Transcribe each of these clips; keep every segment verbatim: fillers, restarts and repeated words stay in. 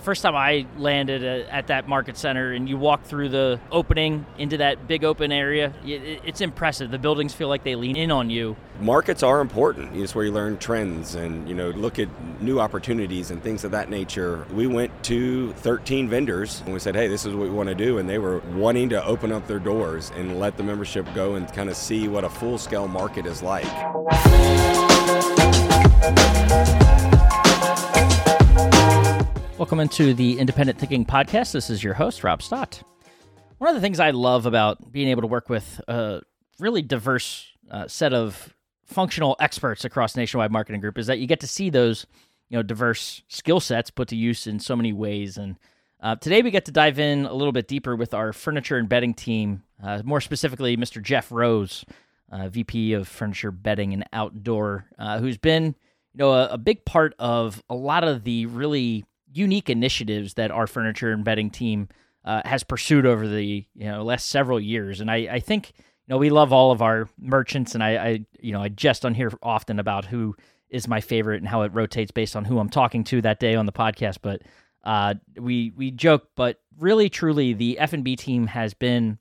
first time I landed a, at that market center and you walk through the opening into that big open area, it, it's impressive. The buildings feel like they lean in on you. Markets are important. It's where you learn trends and, you know, look at new opportunities and things of that nature. We went to thirteen vendors and we said, hey, this is what we want to do. And they were wanting to open up their doors and let the membership go and kind of see what a full-scale market is like. Welcome into the Independent Thinking Podcast. This is your host, Rob Stott. One of the things I love about being able to work with a really diverse uh, set of functional experts across Nationwide Marketing Group is that you get to see those, you know, diverse skill sets put to use in so many ways. And uh, today we get to dive in a little bit deeper with our furniture and bedding team, uh, more specifically Mister Jeff Rose, uh, V P of Furniture, Bedding, and Outdoor, uh, who's been, you know, a, a big part of a lot of the really unique initiatives that our furniture and bedding team uh, has pursued over the you know last several years. And I, I think you know we love all of our merchants, and I, I you know I jest on here often about who is my favorite and how it rotates based on who I'm talking to that day on the podcast. But uh, we we joke, but really truly the F and B team has been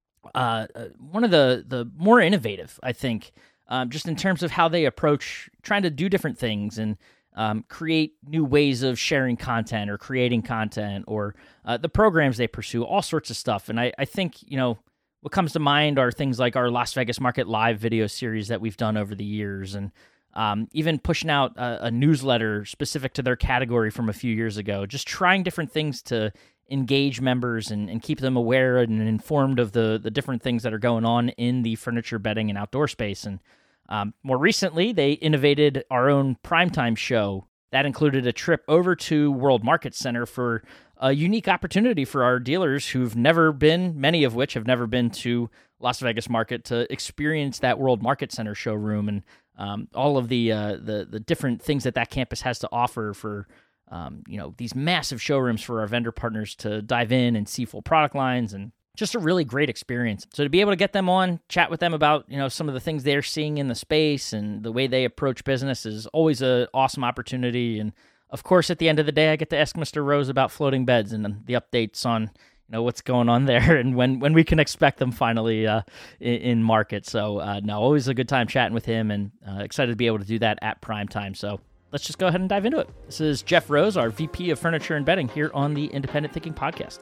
uh, one of the the more innovative, I think, um, just in terms of how they approach trying to do different things and Um, create new ways of sharing content or creating content or uh, the programs they pursue, all sorts of stuff. And I, I think, you know, what comes to mind are things like our Las Vegas Market Live video series that we've done over the years, and um, even pushing out a, a newsletter specific to their category from a few years ago, just trying different things to engage members and, and keep them aware and informed of the, the different things that are going on in the furniture, bedding, and outdoor space. And Um, more recently, they innovated our own primetime show that included a trip over to World Market Center for a unique opportunity for our dealers who've never been, many of which have never been to Las Vegas Market, to experience that World Market Center showroom and um, all of the, uh, the the different things that that campus has to offer for um, you know these massive showrooms for our vendor partners to dive in and see full product lines, and just a really great experience. So to be able to get them on, chat with them about, you know, some of the things they're seeing in the space and the way they approach business is always an awesome opportunity. And of course, at the end of the day, I get to ask Mister Rose about floating beds and the updates on, you know, what's going on there and when, when we can expect them finally uh, in, in market. So uh, no, always a good time chatting with him, and uh, excited to be able to do that at prime time. So let's just go ahead and dive into it. This is Jeff Rose, our V P of Furniture and Bedding, here on the Independent Thinking Podcast.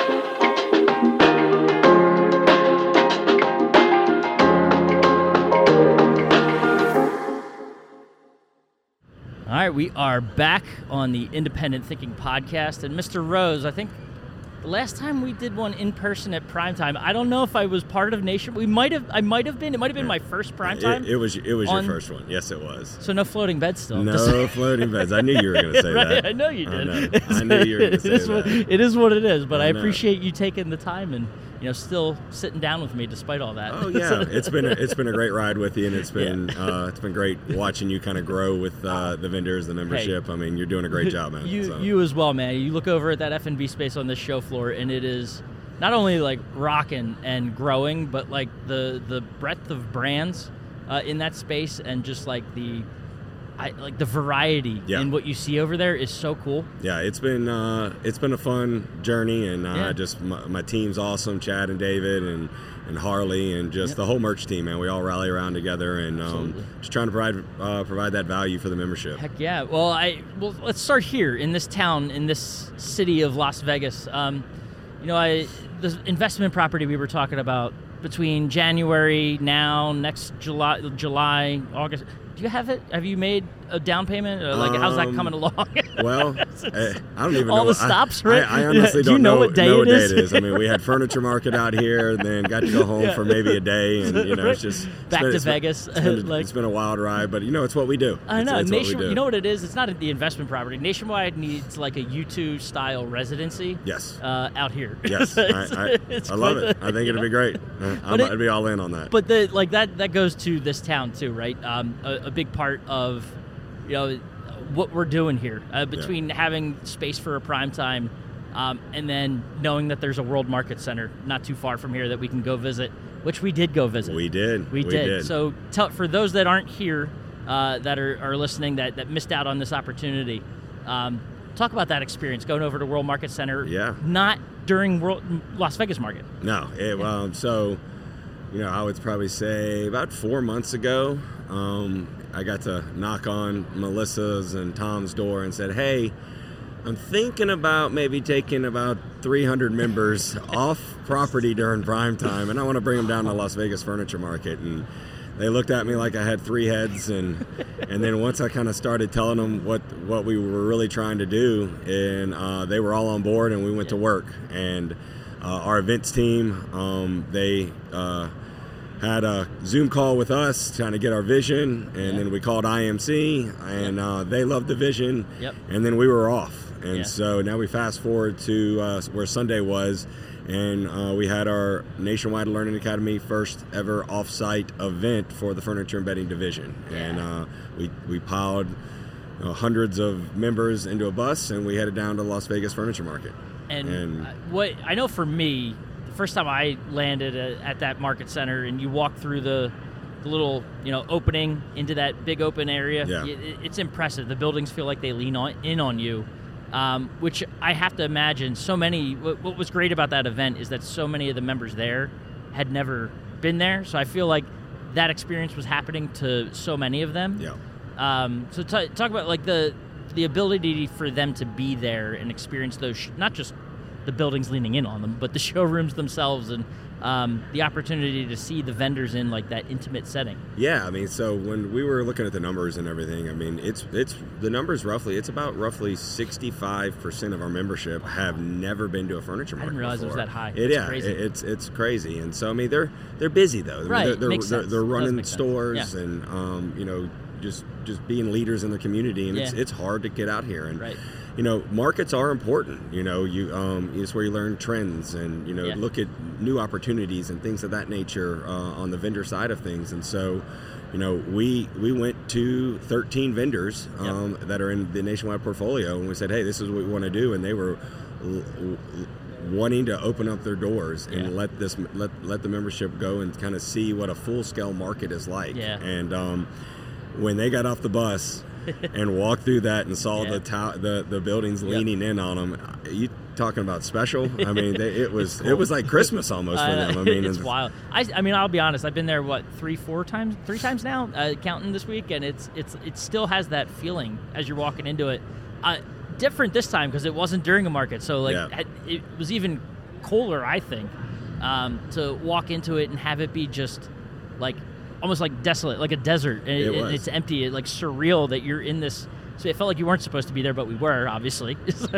All right, we are back on the Independent Thinking Podcast, and Mister Rose, I think the last time we did one in person at primetime, I don't know if I was part of Nation. We might have, I might have been. It might have been my first primetime. It, it was, it was on, your first one. Yes, it was. So no floating beds still. No floating beds. I knew you were going to say right, that. I know you did. I, know. I knew you were going to say it is that. What, it is what it is, but I, I appreciate you taking the time and, you know, still sitting down with me despite all that. Oh yeah, it's been a, it's been a great ride with you, and it's been yeah. uh, it's been great watching you kind of grow with uh, the vendors, the membership. Hey, I mean, you're doing a great job, man. You so. you as well, man. You look over at that F and B space on this show floor, and it is not only like rocking and growing, but like the the breadth of brands uh, in that space, and just like the. I, like the variety yeah. in what you see over there is so cool. Yeah, it's been uh, it's been a fun journey, and uh, yeah. just my, my team's awesome. Chad and David and, and Harley and just yep. the whole merch team, man. We all rally around together and um, just trying to provide uh, provide that value for the membership. Heck yeah! Well, I well let's start here in this town, in this city of Las Vegas. Um, you know, I the investment property we were talking about between January now, next July, July, August. Do you have it? Have you made a down payment? Or like, um, how's that coming along? Well, I, I don't even all know. All the stops, I, right? I, I honestly yeah. Do don't you know, know what day, know it, what is? day it is. I mean, we had furniture market out here, and then got to go home yeah. for maybe a day, and you know, it's just it's back been, to it's Vegas. Been, it's, been, like, it's been a wild ride, but you know, it's what we do. I know. It's, it's Nation, what we do. You know what it is? It's not the investment property. Nationwide needs like a U two style residency. Yes. Uh, out here. Yes, I, I, I love it. I think it'd be great. I'm, it, I'd be all in on that. But the like that that goes to this town too, right? Um, a, a big part of you know what we're doing here uh, between yeah. having space for a prime time um, and then knowing that there's a World Market Center not too far from here that we can go visit, which we did go visit. We did. We, we did. did. So tell, for those that aren't here, uh, that are, are listening, that, that missed out on this opportunity, um, talk about that experience going over to World Market Center. Yeah. Not during World, Las Vegas Market. No. It, yeah. um, so, you know, I would probably say about four months ago, um, I got to knock on Melissa's and Tom's door and said, hey, I'm thinking about maybe taking about three hundred members off property during prime time, and I want to bring them down to Las Vegas Furniture Market. And they looked at me like I had three heads, and and then once I kind of started telling them what, what we were really trying to do, and uh, they were all on board, and we went to work. And uh, our events team, um, they uh, had a Zoom call with us trying to get our vision, and yeah. then we called I M C, and yep. uh, they loved the vision, yep. and then we were off. And yeah. so now we fast forward to uh, where Sunday was, and uh, we had our Nationwide Learning Academy first ever off-site event for the Furniture and Bedding Division. Yeah. And uh, we, we piled uh, hundreds of members into a bus, and we headed down to Las Vegas Furniture Market. And, and what I know for me, the first time I landed at, at that market center and you walk through the, the little, you know, opening into that big open area, yeah. it, it's impressive. The buildings feel like they lean on, in on you. Um, which I have to imagine so many, what, what was great about that event is that so many of the members there had never been there. So I feel like that experience was happening to so many of them. Yeah. Um, so t- talk about like the the ability for them to be there and experience those, sh- not just the buildings leaning in on them, but the showrooms themselves, and um, the opportunity to see the vendors in like that intimate setting. Yeah, I mean, so when we were looking at the numbers and everything, I mean, it's it's the numbers roughly, it's about roughly sixty-five percent of our membership have never been to a furniture market. I didn't realize before. it was that high. It, That's yeah, crazy. It, it's it's crazy, and so I mean, they're they're busy though. Right, they're, they're, makes they're, sense. they're running make stores yeah. and um, you know, just just being leaders in the community, and yeah. it's it's hard to get out here. And right. you know, markets are important. You know, you um, it's where you learn trends and you know yeah. look at new opportunities and things of that nature uh, on the vendor side of things. And so, you know, we we went to thirteen vendors um, yep. that are in the Nationwide portfolio, and we said, hey, this is what we want to do, and they were l- l- wanting to open up their doors and yeah. let this let let the membership go and kind of see what a full scale market is like. Yeah. And um, when they got off the bus and walked through that and saw yeah. the, ta- the the buildings yep. leaning in on them, you talking about special? I mean, they, it was cool. it was like Christmas almost for uh, them. I mean, it's wild. I, I mean, I'll be honest. I've been there what three, four times, three times now, uh, counting this week, and it's it's it still has that feeling as you're walking into it. Uh, different this time because it wasn't during a market, so like yeah. it was even cooler, I think, um, to walk into it and have it be just like almost like desolate, like a desert, and, it and it's empty, it, like surreal that you're in this. So it felt like you weren't supposed to be there, but we were, obviously.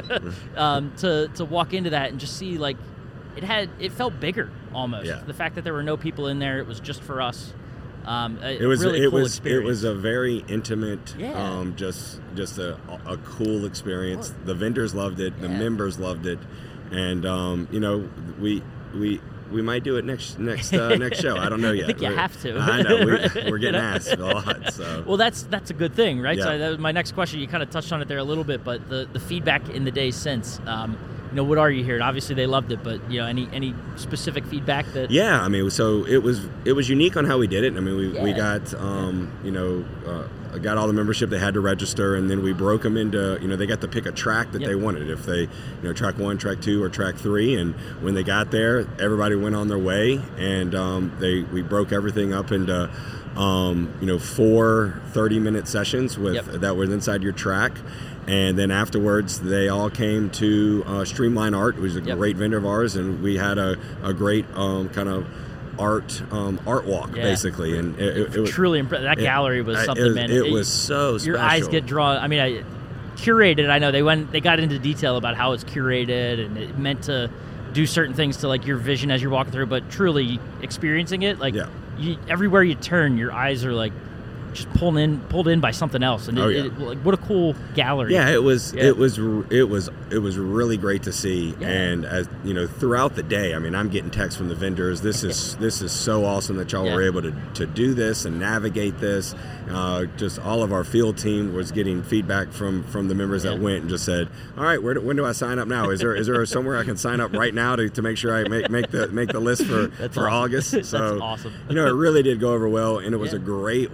um, to to walk into that and just see like it had, it felt bigger almost. Yeah. The fact that there were no people in there, it was just for us. Um, a, it was a really it cool was experience. it was a very intimate, yeah. um, just just a, a cool experience. Cool. The vendors loved it, the yeah. members loved it, and um, you know we we. We might do it next next uh, next show. I don't know yet. I think you we're, have to. I know we, we're getting asked a lot. So well, that's that's a good thing, right? Yeah. So that was my next question. You kind of touched on it there a little bit, but the, the feedback in the days since, um, you know, what are you hearing? Obviously, they loved it, but you know, any any specific feedback that? Yeah, I mean, so it was it was unique on how we did it. I mean, we yeah. we got um, you know. Uh, got all the membership they had to register, and then we broke them into, you know, they got to pick a track that yep. they wanted. If they, you know, track one, track two, or track three, and when they got there, everybody went on their way, and um, they we broke everything up into, um, you know, four thirty-minute sessions with yep. that was inside your track. And then afterwards, they all came to uh, Streamline Art, which is a yep. great vendor of ours, and we had a, a great um, kind of art um, art walk, yeah. basically. And it, it, it was truly impressive. That it, gallery was something, it was, man. It, it was so special. Your eyes get drawn. I mean, I curated. I know they went, they got into detail about how it's curated and it meant to do certain things to like your vision as you're walking through, but truly experiencing it, like yeah. you, everywhere you turn, your eyes are like just pulled in, pulled in by something else, and it, oh, yeah. it, like what a cool gallery. Yeah, it was, yeah. it was, it was, it was really great to see. Yeah. And as you know, throughout the day, I mean, I'm getting texts from the vendors. This is this is so awesome that y'all yeah. were able to, to do this and navigate this. Uh, just all of our field team was getting feedback from, from the members yeah. that went and just said, "All right, where do, when do I sign up now? Is there is there somewhere I can sign up right now to, to make sure I make make the make the list for That's for awesome. August?" So That's awesome. you know, it really did go over well, and it was yeah. a great way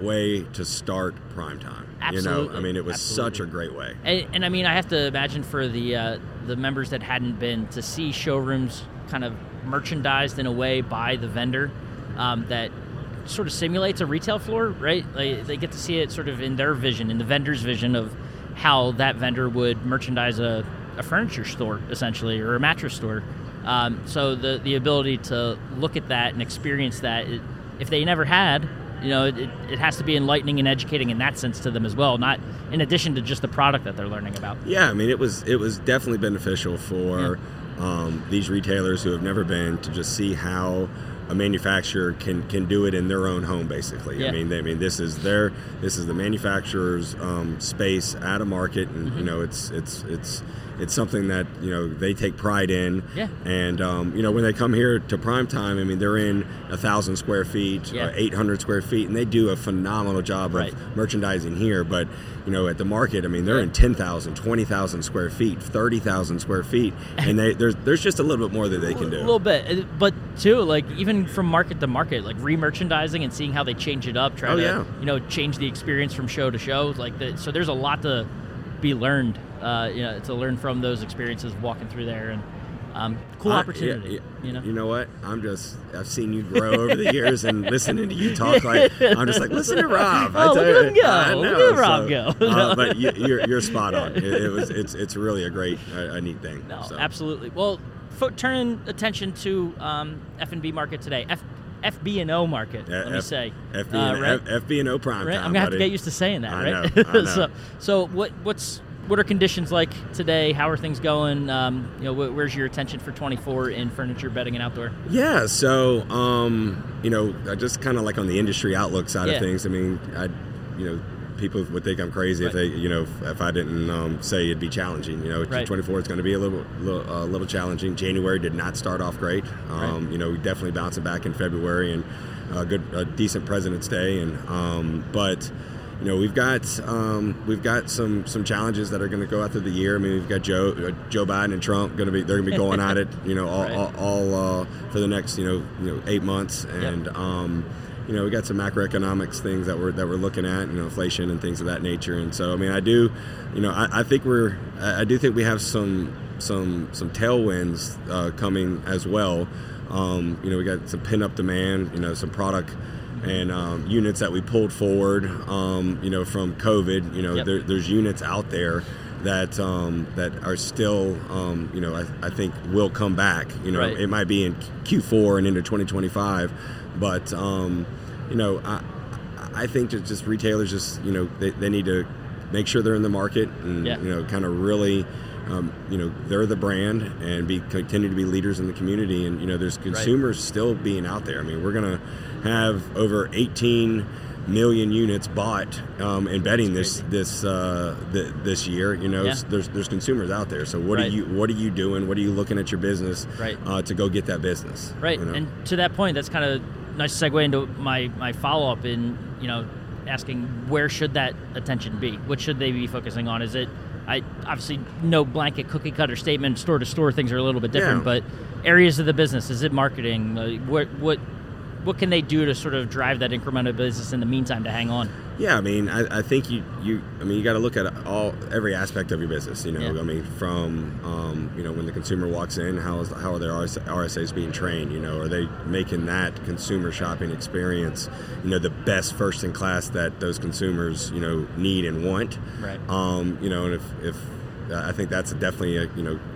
to start Primetime. Absolutely. You know, I mean, it was Absolutely. such a great way. And, and I mean, I have to imagine for the uh, the members that hadn't been to see showrooms kind of merchandised in a way by the vendor um, that sort of simulates a retail floor, right? Like, they get to see it sort of in their vision, in the vendor's vision of how that vendor would merchandise a, a furniture store, essentially, or a mattress store. Um, so the the ability to look at that and experience that, it, if they never had, you know, it, it has to be enlightening and educating in that sense to them as well, not in addition to just the product that they're learning about. Yeah, I mean, it was it was definitely beneficial for yeah. um, these retailers who have never been to just see how a manufacturer can, can do it in their own home, basically. Yeah. I mean, they, I mean, this is their this is the manufacturer's um, space at a market, and mm-hmm. you know, it's it's it's it's something that you know they take pride in. Yeah. And um, you know, when they come here to Primetime, I mean, they're in a thousand square feet, yeah. uh, eight hundred square feet, and they do a phenomenal job right. of merchandising here. But you know, at the market, I mean, they're yeah. in ten thousand, twenty thousand square feet, thirty thousand square feet, and they there's there's just a little bit more that they can do. A little bit, but too, like even from market to market, like re-merchandising and seeing how they change it up, try oh, to yeah. you know change the experience from show to show, like the, so there's a lot to be learned, uh, you know, to learn from those experiences walking through there, and um, cool I, opportunity. Yeah, yeah. You know, you know what? I'm just I've seen you grow over the years, and listening to you talk, like I'm just like listen to Rob. Oh, look at him go! I know, look at Rob so, go! uh, but you, you're you're spot on. It, it was it's it's really a great a, a neat thing. No, so. absolutely. Well, f- turning attention to um, F and B market today. F- F B and O market, Yeah, let me F- say. F B uh, and, right? F B and O Primetime. Right? I'm gonna have buddy. to get used to saying that, I right? Know, I know. so, so what what's what are conditions like today? How are things going? Um, you know, wh- where's your attention for twenty-four in furniture, bedding, and outdoor? Yeah, so um, you know, I just kind of like on the industry outlook side yeah. of things. I mean, I, you know, people would think I'm crazy right. if they, you know, if, if I didn't um, say it'd be challenging. You know, right. twenty-four is going to be a little, little, uh, little challenging. January did not start off great. Um, right. You know, we definitely bouncing back in February and a good, a decent President's Day, and um, but. You know, we've got um, we've got some, some challenges that are going to go out through the year. I mean, we've got Joe uh, Joe Biden and Trump going to be they're going to be going at it. You know, all right. all, all uh, for the next you know you know eight months, and yep. um, you know we got some macroeconomics things that we're that we're looking at. You know, inflation and things of that nature. And so, I mean, I do, you know, I, I think we're I do think we have some some some tailwinds uh, coming as well. Um, you know, we got some pin up demand. You know, some product. And um, units that we pulled forward, um, you know, from COVID. You know, yep. there, there's units out there that um, that are still, um, you know, I, I think will come back. You know, right. it might be in Q four and into twenty twenty-five, but um, you know, I I think just, just retailers just you know they, they need to make sure they're in the market and yeah. you know kind of really. Um, you know, they're the brand and be continue to be leaders in the community. And, you know, there's consumers right. still being out there. I mean, we're going to have over eighteen million units bought um, in bedding this this uh, th- this year. You know, yeah. there's there's consumers out there. So what right. are you what are you doing? What are you looking at your business right. uh, to go get that business? Right. You know? And to that point, that's kind of nice to segue into my, my follow-up in, you know, asking where should that attention be? What should they be focusing on? Is it I obviously no blanket cookie cutter statement. Store to store, things are a little bit different. Yeah. But areas of the business, is it marketing? Uh, what what what can they do to sort of drive that incremental business in the meantime to hang on? Yeah, I mean, I, I think you, you, I mean, you got to look at all every aspect of your business. You know, yeah. I mean, from um, you know when the consumer walks in, how is how are their R S As being trained? You know, are they making that consumer shopping experience, you know, the best first in class that those consumers you know need and want? Right. Um, you know, and if if uh, I think that's definitely a you know.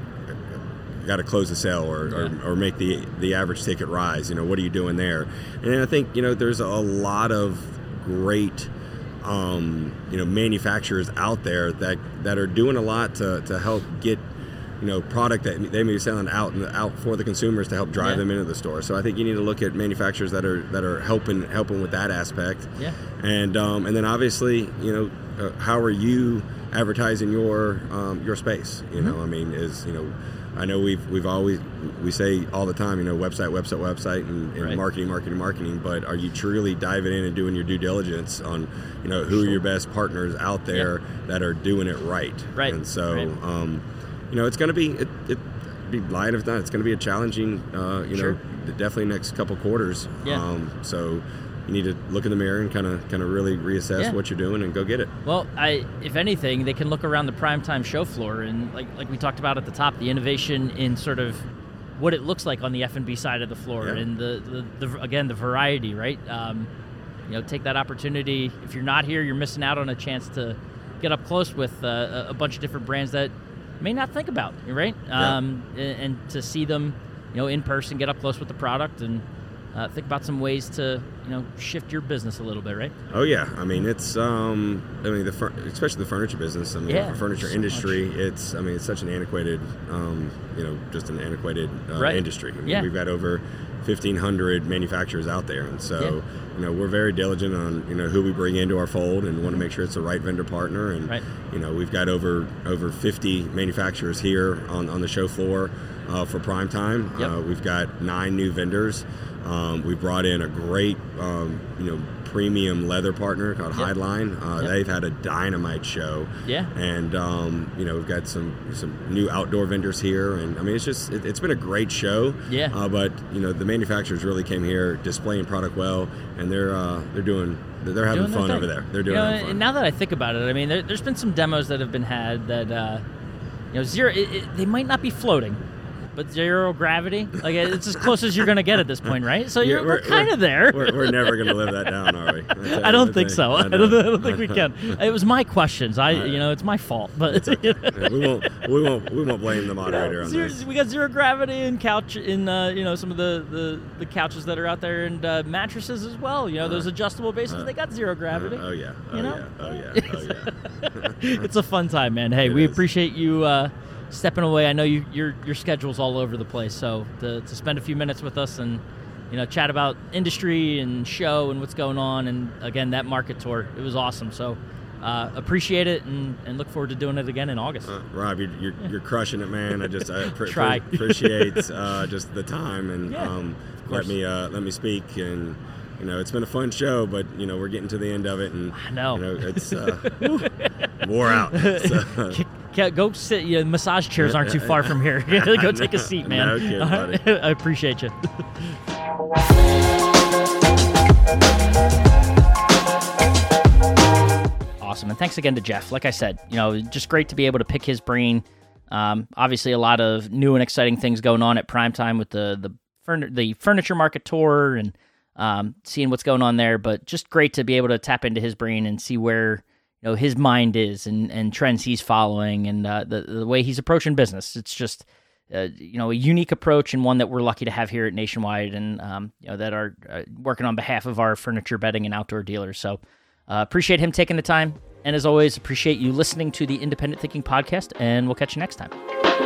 Got to close the sale or, yeah. or, or make the the average ticket rise. You know, what are you doing there? And I think you know there's a lot of great um, you know manufacturers out there that, that are doing a lot to, to help get you know product that they may be selling out and out for the consumers to help drive yeah. them into the store. So I think you need to look at manufacturers that are that are helping helping with that aspect. Yeah. And um, and then obviously you know uh, how are you advertising your um, your space? You mm-hmm. know, I mean, is you know. I know we've we've always we say all the time, you know, website, website, website, and, and right. marketing, marketing, marketing. But are you truly diving in and doing your due diligence on, you know, who sure. are your best partners out there yeah. that are doing it right? Right. And so, right. um, you know, it's going to be it, it be lying if not. It's going to be a challenging, uh, you sure. know, definitely next couple quarters. Yeah. Um, so. you need to look in the mirror and kind of kind of really reassess Yeah. what you're doing and go get it. Well, I, if anything, they can look around the primetime show floor and, like like we talked about at the top, the innovation in sort of what it looks like on the F and B side of the floor, Yeah. and the, the, the again the variety, right? Um, you know, take that opportunity. If you're not here, you're missing out on a chance to get up close with uh, a a bunch of different brands that you may not think about, right? Yeah. Um, and, and to see them, you know, in person, get up close with the product, and uh, think about some ways to, you know, shift your business a little bit, right? Oh yeah, I mean it's um, I mean the fur- especially the furniture business. I mean Yeah, the furniture so industry. It's I mean it's such an antiquated, um, you know, just an antiquated uh, Right. industry. I mean, Yeah. we've got over fifteen hundred manufacturers out there, and so you know we're very diligent on you know who we bring into our fold, and want to make sure it's the right vendor partner. And Right. you know we've got over over fifty manufacturers here on on the show floor uh, for prime time. Yep. Uh, we've got nine new vendors. Um, we brought in a great, um, you know, premium leather partner called Yep. Highline. Uh, Yep. They've had a dynamite show. Yeah. And um, you know, we've got some some new outdoor vendors here, and I mean, it's just it, it's been a great show. Yeah. Uh, but you know, the manufacturers really came here displaying product well, and they're uh, they're doing they're having Doing their fun thing. over there. They're doing You know, having fun. and now that I think about it, I mean, there, there's been some demos that have been had that, uh, you know, zero. It, it, they might not be floating, but zero gravity, like it's as close as you're going to get at this point, right? So Yeah, you're we're, kind of there. We're, we're never going to live that down, are we? That's- I don't that's think the- so. I know. don't, I don't think we can. It was my questions. I, you know, it's my fault. But Yeah, we won't we won't we won't blame the moderator on Zero- this. we got zero gravity in couch in uh, you know some of the, the, the couches that are out there, and uh, mattresses as well. You know those adjustable bases, uh, they got zero gravity. Oh yeah. Oh You know? yeah. Oh yeah. Oh yeah. It's a fun time, man. Hey, It we is. appreciate you uh, stepping away. I know you your your schedule's all over the place, so to, to spend a few minutes with us and you know chat about industry and show and what's going on, and again that market tour, it was awesome. So uh, appreciate it, and, and look forward to doing it again in August. Uh, Rob, you're, you're, you're crushing it, man. I just I pre- Try. pre- appreciate uh, just the time and Yeah, um, of let course. me uh, let me speak. And you know, it's been a fun show, but you know, we're getting to the end of it, and I know. you know, it's uh, whew, wore out. So, Ca- Go sit. You know, massage chairs aren't too far from here. Go take a seat, man. No kidding, All right? buddy. I appreciate you. Awesome, and thanks again to Jeff. Like I said, you know, just great to be able to pick his brain. Um, obviously, a lot of new and exciting things going on at Primetime with the the, furn- the furniture market tour and um, seeing what's going on there. But just great to be able to tap into his brain and see where you know his mind is and, and trends he's following and uh, the the way he's approaching business. It's just uh, you know a unique approach and one that we're lucky to have here at Nationwide and um, you know that are uh, working on behalf of our furniture, bedding, and outdoor dealers. So uh, appreciate him taking the time. And as always, appreciate you listening to the Independent Thinking Podcast, and we'll catch you next time.